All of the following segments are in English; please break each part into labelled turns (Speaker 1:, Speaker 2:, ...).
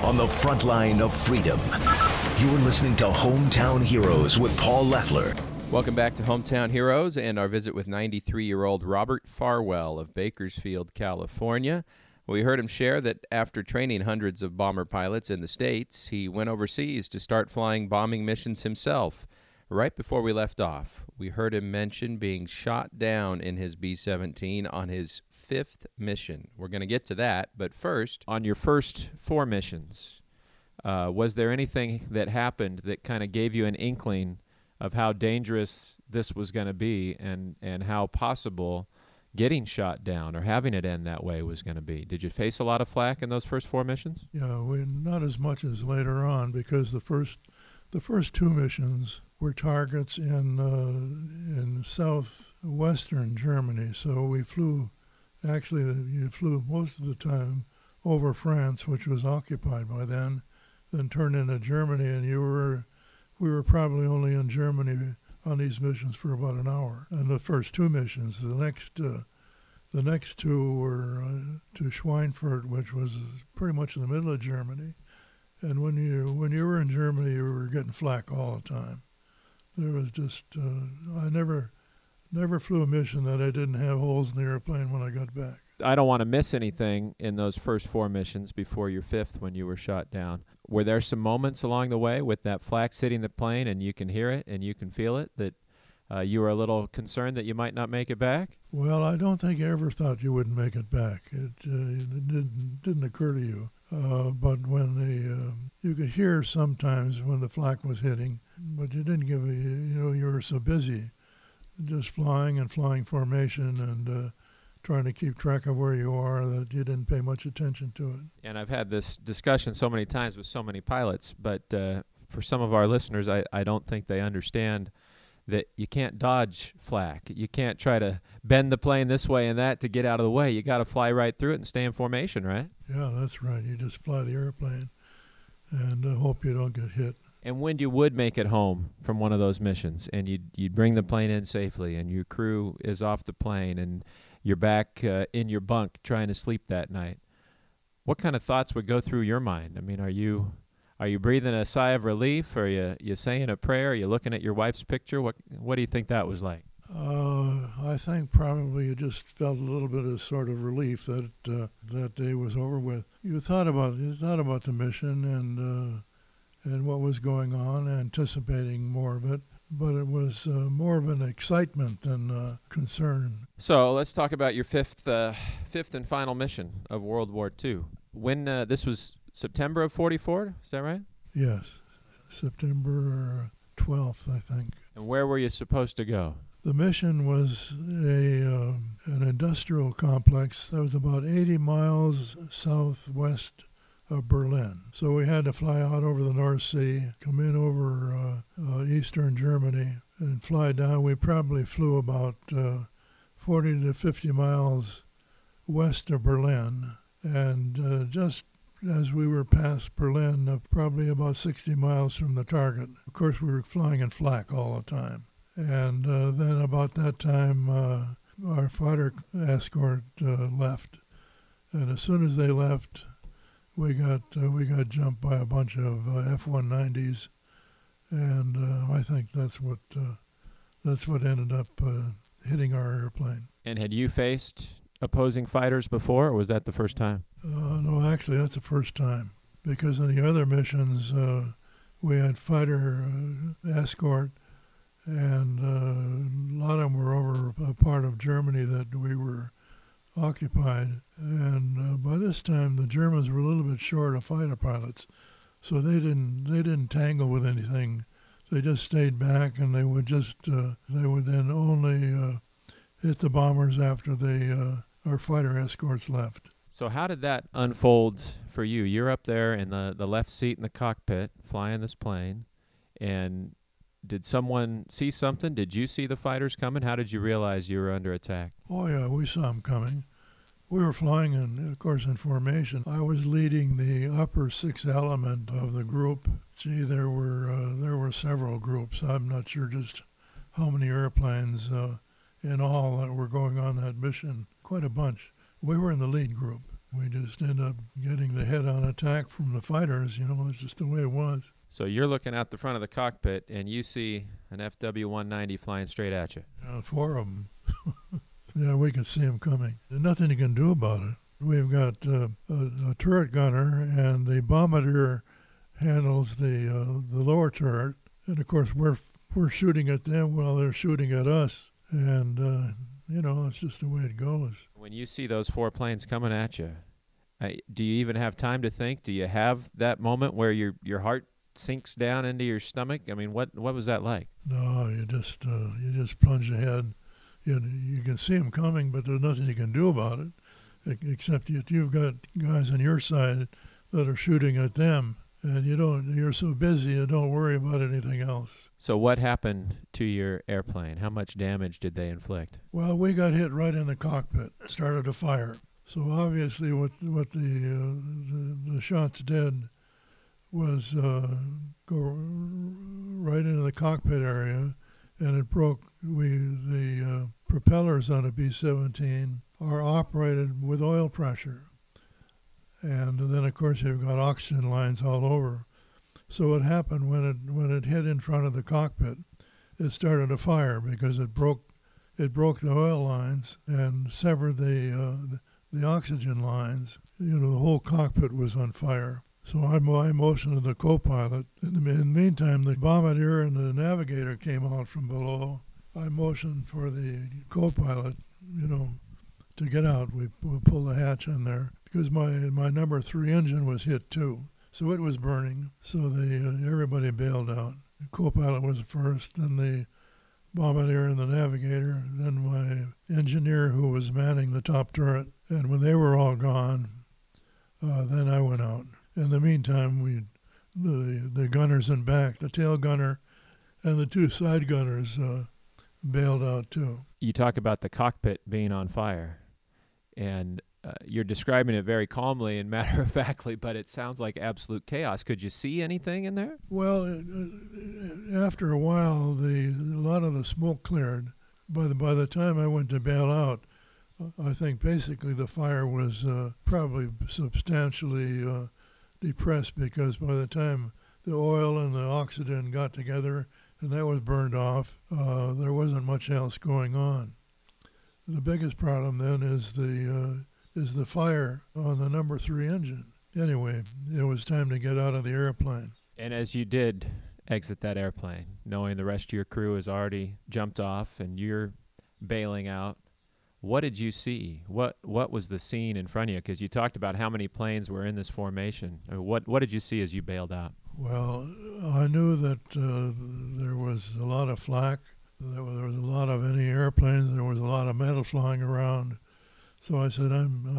Speaker 1: on the front line of freedom. You're listening to Hometown Heroes with Paul Leffler.
Speaker 2: Welcome back to Hometown Heroes and our visit with 93-year-old Robert Farwell of Bakersfield, California. We heard him share that after training hundreds of bomber pilots in the States, he went overseas to start flying bombing missions himself. Right before we left off, we heard him mention being shot down in his B-17 on his 5th mission. We're going to get to that, but first, on your first 4 missions, was there anything that happened that kind of gave you an inkling of how dangerous this was going to be and how possible getting shot down or having it end that way was going to be? Did you face a lot of flack in those first 4 missions?
Speaker 3: Yeah, not as much as later on, because the first 2 missions were targets in southwestern Germany. So we flew, actually you flew most of the time over France, which was occupied by then turned into Germany, and we were probably only in Germany on these missions for about an hour. And the first 2 missions, the next 2 were to Schweinfurt, which was pretty much in the middle of Germany. And when you were in Germany, you were getting flak all the time. There was just I never flew a mission that I didn't have holes in the airplane when I got back.
Speaker 2: I don't want to miss anything in those first 4 missions before your 5th when you were shot down. Were there some moments along the way with that flak hitting the plane and you can hear it and you can feel it that you were a little concerned that you might not make it back?
Speaker 3: Well, I don't think I ever thought you wouldn't make it back. It didn't occur to you. But when you could hear sometimes when the flak was hitting, but you didn't you were so busy just flying and flying formation and trying to keep track of where you are that you didn't pay much attention to it.
Speaker 2: And I've had this discussion so many times with so many pilots, but for some of our listeners, I don't think they understand that you can't dodge flak. You can't try to bend the plane this way and that to get out of the way. You got to fly right through it and stay in formation, right?
Speaker 3: Yeah, that's right. You just fly the airplane and hope you don't get hit.
Speaker 2: And when you would make it home from one of those missions and you'd bring the plane in safely and your crew is off the plane and you're back in your bunk trying to sleep that night, what kind of thoughts would go through your mind? I mean, are you breathing a sigh of relief? Are you saying a prayer? Are you looking at your wife's picture? What do you think that was like?
Speaker 3: I think probably you just felt a little bit of sort of relief that that day was over with. You thought about the mission and what was going on, anticipating more of it. But it was more of an excitement than concern.
Speaker 2: So let's talk about your fifth and final mission of World War II. When this was September of 44, is that right?
Speaker 3: Yes, September 12th, I think.
Speaker 2: And where were you supposed to go?
Speaker 3: The mission was an industrial complex that was about 80 miles southwest of Berlin. So we had to fly out over the North Sea, come in over eastern Germany, and fly down. We probably flew about 40 to 50 miles west of Berlin. And just as we were past Berlin, probably about 60 miles from the target. Of course, we were flying in flak all the time. And then about that time, our fighter escort left. And as soon as they left, we got jumped by a bunch of F-190s, and I think that's what ended up hitting our airplane.
Speaker 2: And had you faced opposing fighters before, or was that the first time?
Speaker 3: No, actually, that's the first time, because in the other missions we had fighter escort, and a lot of them were over a part of Germany that we were occupied, and by this time the Germans were a little bit short of fighter pilots, so they didn't tangle with anything. They just stayed back, and they would then only hit the bombers after our fighter escorts left.
Speaker 2: So how did that unfold for you? You're up there in the left seat in the cockpit flying this plane, and did someone see something? Did you see the fighters coming? How did you realize you were under attack?
Speaker 3: Oh, yeah, we saw them coming. We were flying, of course, in formation. I was leading the upper 6th element of the group. Gee, there were several groups. I'm not sure just how many airplanes in all that were going on that mission. Quite a bunch. We were in the lead group. We just ended up getting the head-on attack from the fighters. It's just the way it was.
Speaker 2: So you're looking out the front of the cockpit, and you see an FW-190 flying straight at you.
Speaker 3: Four of them. Yeah, we could see them coming. There's nothing you can do about it. We've got a turret gunner, and the bombardier handles the lower turret. And, of course, we're shooting at them while they're shooting at us. And, it's just the way it goes.
Speaker 2: When you see those four planes coming at you, do you even have time to think? Do you have that moment where your heart sinks down into your stomach? I mean, what was that like?
Speaker 3: No, you just plunge ahead. You can see them coming, but there's nothing you can do about it, except you've got guys on your side that are shooting at them, and you're so busy you don't worry about anything else.
Speaker 2: So what happened to your airplane? How much damage did they inflict?
Speaker 3: Well, we got hit right in the cockpit, started a fire. So obviously what the shots did was go right into the cockpit area, and it broke. The propellers on a B-17 are operated with oil pressure, and then of course you've got oxygen lines all over. So what happened when it hit in front of the cockpit, it started a fire because it broke the oil lines and severed the oxygen lines. The whole cockpit was on fire. So I motioned to the co-pilot. In the meantime, the bombardier and the navigator came out from below. I motioned for the co-pilot, to get out. We pulled the hatch in there because my number 3 engine was hit too. So it was burning. So everybody bailed out. The co-pilot was first, then the bombardier and the navigator, then my engineer who was manning the top turret. And when they were all gone, then I went out. In the meantime, the gunners in back, the tail gunner and the 2 side gunners bailed out too.
Speaker 2: You talk about the cockpit being on fire, and you're describing it very calmly and matter-of-factly, but it sounds like absolute chaos. Could you see anything in there?
Speaker 3: Well, after a while, a lot of the smoke cleared. By the time I went to bail out, I think basically the fire was probably substantially depressed, because by the time the oil and the oxygen got together and that was burned off, there wasn't much else going on. The biggest problem then is the fire on the number 3 engine. Anyway, it was time to get out of the airplane.
Speaker 2: And as you did exit that airplane, knowing the rest of your crew has already jumped off and you're bailing out, what did you see? What was the scene in front of you? Because you talked about how many planes were in this formation. What did you see as you bailed out?
Speaker 3: Well, I knew that there was a lot of flak. There was a lot of anti-airplanes. There was a lot of metal flying around. So I said,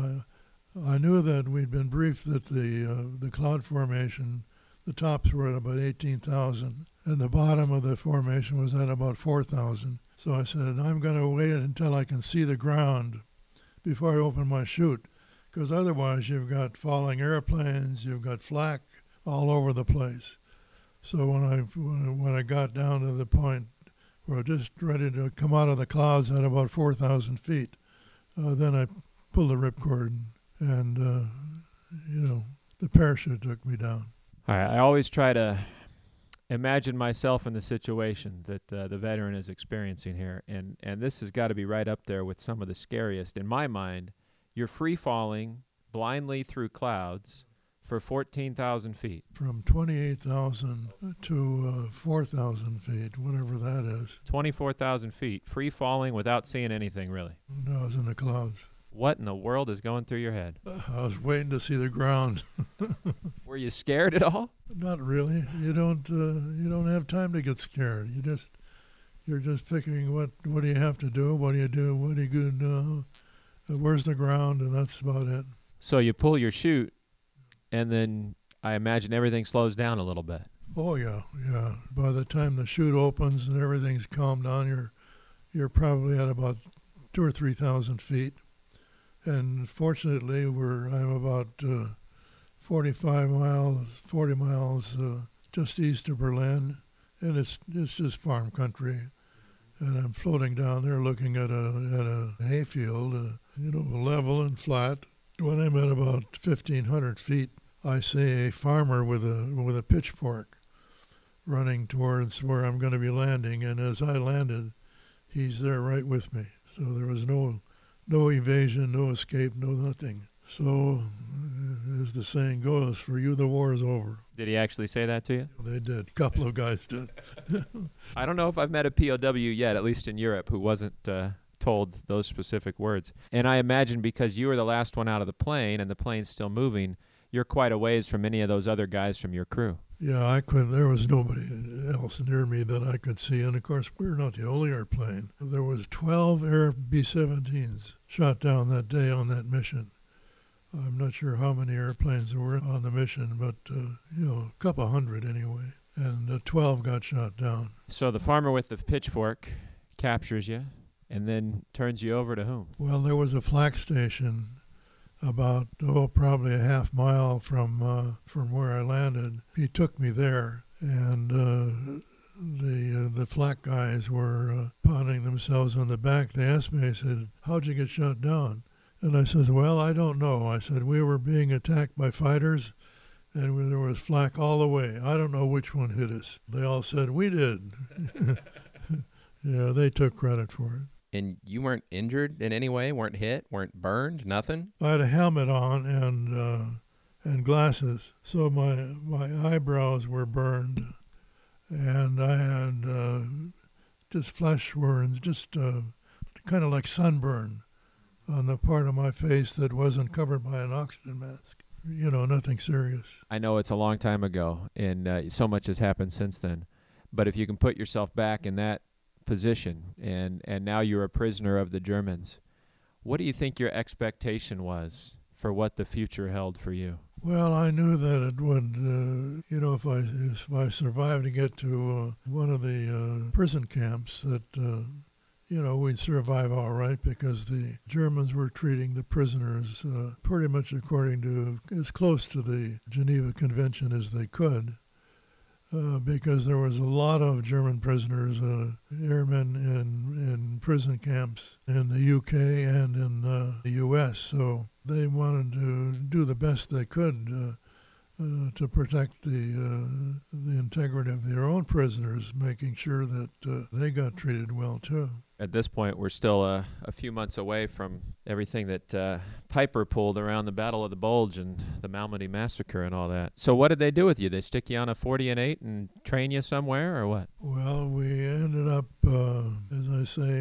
Speaker 3: I knew that we'd been briefed that the cloud formation, the tops were at about 18,000, and the bottom of the formation was at about 4,000. So I said, I'm going to wait until I can see the ground before I open my chute, because otherwise you've got falling airplanes, you've got flak all over the place. So when I got down to the point where I'm just ready to come out of the clouds at about 4,000 feet, then I pulled the ripcord, and the parachute took me down.
Speaker 2: All right, I always try to imagine myself in the situation that the veteran is experiencing here, and this has got to be right up there with some of the scariest. In my mind, you're free-falling blindly through clouds for 14,000 feet.
Speaker 3: From 28,000 to 4,000 feet, whatever that is.
Speaker 2: 24,000 feet, free-falling without seeing anything, really.
Speaker 3: No, I was in the clouds.
Speaker 2: What in the world is going through your head?
Speaker 3: I was waiting to see the ground.
Speaker 2: Were you scared at all?
Speaker 3: Not really. You don't have time to get scared. You're just figuring what do you have to do? What do you do? What do you do? Where's the ground? And that's about it.
Speaker 2: So you pull your chute, and then I imagine everything slows down a little bit.
Speaker 3: Oh yeah. By the time the chute opens and everything's calmed down, you're probably at about 2,000 or 3,000 feet. And fortunately, I'm about 40 miles just east of Berlin, and it's just farm country. And I'm floating down there looking at a hayfield, level and flat. When I'm at about 1,500 feet, I see a farmer with a pitchfork running towards where I'm going to be landing, and as I landed, he's there right with me. So there was no evasion, no escape, no nothing. So, as the saying goes, for you the war is over.
Speaker 4: Did he actually say that to you?
Speaker 3: They did. A couple of guys did.
Speaker 4: I don't know if I've met a POW yet, at least in Europe, who wasn't told those specific words. And I imagine because you were the last one out of the plane and the plane's still moving, you're quite a ways from any of those other guys from your crew.
Speaker 3: Yeah, I couldn't. There was nobody else near me that I could see. And, of course, we're not the only airplane. There was 12 Air B-17s shot down that day on that mission. I'm not sure how many airplanes there were on the mission, but, a couple hundred anyway. And 12 got shot down.
Speaker 4: So the farmer with the pitchfork captures you and then turns you over to whom?
Speaker 3: Well, there was a flak station about, probably a half mile from where I landed. He took me there, and the flak guys were pounding themselves on the back. They asked me, they said, "How'd you get shot down?" And I said, "Well, I don't know." I said, "We were being attacked by fighters, and there was flak all the way. I don't know which one hit us." They all said, "We did." Yeah, they took credit for it.
Speaker 2: And you weren't injured in any way? Weren't hit? Weren't burned? Nothing?
Speaker 3: I had a helmet on and glasses, so my eyebrows were burned, and I had just flesh wounds, just kind of like sunburn on the part of my face that wasn't covered by an oxygen mask. Nothing serious.
Speaker 4: I know it's a long time ago, and so much has happened since then. But if you can put yourself back in that position, and now you're a prisoner of the Germans, what do you think your expectation was for what the future held for you?
Speaker 3: Well, I knew that it would, if I survived to get to one of the prison camps, that we'd survive all right, because the Germans were treating the prisoners pretty much according to, as close to the Geneva Convention as they could. Because there was a lot of German prisoners, airmen in prison camps in the UK and in the US. So they wanted to do the best they could to protect the integrity of their own prisoners, making sure that they got treated well too.
Speaker 4: At this point, we're still a few months away from everything that Piper pulled around the Battle of the Bulge and the Malmedy Massacre and all that. So what did they do with you? They stick you on a 40 and 8 and train you somewhere, or what?
Speaker 3: Well, we ended up, as I say,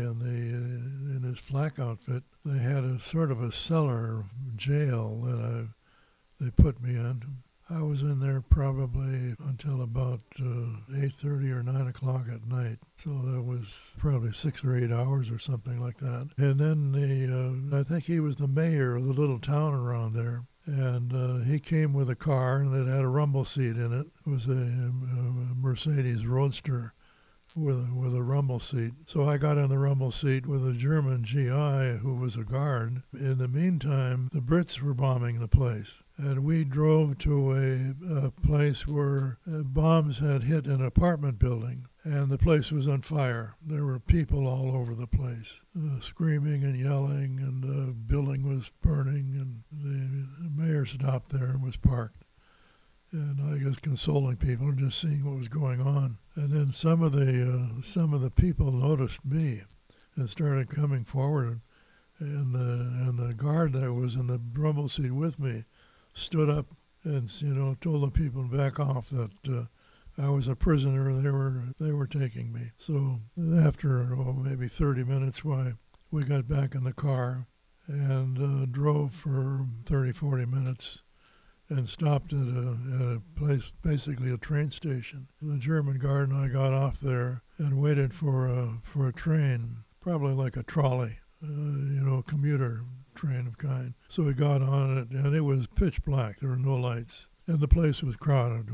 Speaker 3: in this flak outfit. They had a sort of a cellar jail that they put me in. I was in there probably until about 8:30 or 9 o'clock at night. So that was probably 6 or 8 hours or something like that. And then I think he was the mayor of the little town around there. And he came with a car, and it had a rumble seat in it. It was a Mercedes Roadster with a rumble seat. So I got in the rumble seat with a German GI who was a guard. In the meantime, the Brits were bombing the place. And we drove to a place where bombs had hit an apartment building, and the place was on fire. There were people all over the place, screaming and yelling, and the building was burning, and the mayor stopped there and was parked. And I guess consoling people and just seeing what was going on. And then some of the people noticed me and started coming forward, and the guard that was in the rumble seat with me stood up and told the people to back off, that I was a prisoner and they were taking me. So after maybe 30 minutes, we got back in the car and drove for 30-40 minutes and stopped at a place, basically a train station. The German guard and I got off there and waited for a train, probably like a trolley, commuter train of kind. So we got on it, and it was pitch black. There were no lights, and the place was crowded.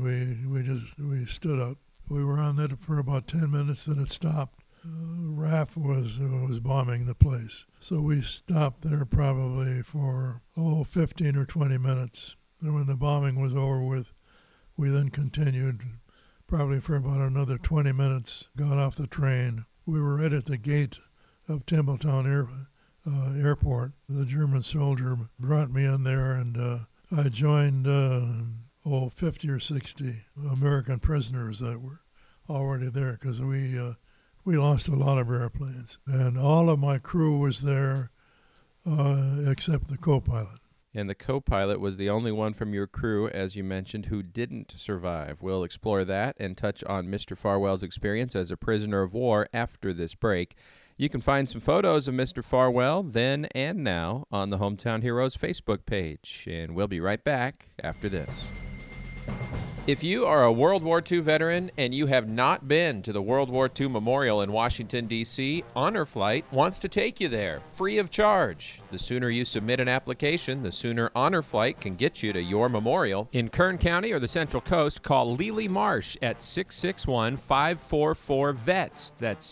Speaker 3: We stood up. We were on that for about 10 minutes, then it stopped. RAF was bombing the place, so we stopped there probably for 15 or 20 minutes. And when the bombing was over with, we then continued probably for about another 20 minutes. Got off the train. We were right at the gate of Templetown airport. The German soldier brought me in there, and I joined 50 or 60 American prisoners that were already there, because we lost a lot of airplanes. And all of my crew was there except the co-pilot.
Speaker 2: And the co-pilot was the only one from your crew, as you mentioned, who didn't survive. We'll explore that and touch on Mr. Farwell's experience as a prisoner of war after this break. You can find some photos of Mr. Farwell then and now on the Hometown Heroes Facebook page. And we'll be right back after this. If you are a World War II veteran and you have not been to the World War II Memorial in Washington, D.C., Honor Flight wants to take you there, free of charge. The sooner you submit an application, the sooner Honor Flight can get you to your memorial. In Kern County or the Central Coast, call Lely Marsh at 661-544-VETS. That's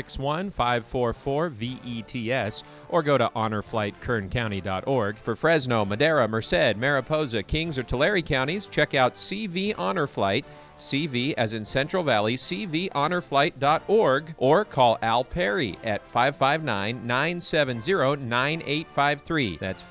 Speaker 2: 661-544-VETS. Or go to honorflightKernCounty.org. For Fresno, Madera, Merced, Mariposa, Kings, or Tulare counties, check out CV Honor Flight, CV as in Central Valley, cvhonorflight.org, or call Al Perry at 559-970-9853. That's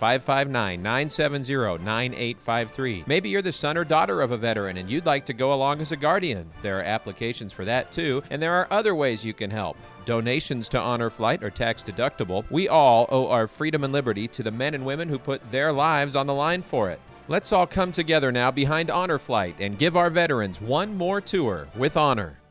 Speaker 2: 559-970-9853. Maybe you're the son or daughter of a veteran and you'd like to go along as a guardian. There are applications for that too, and there are other ways you can help. Donations to Honor Flight are tax deductible. We all owe our freedom and liberty to the men and women who put their lives on the line for it. Let's all come together now behind Honor Flight and give our veterans one more tour with honor.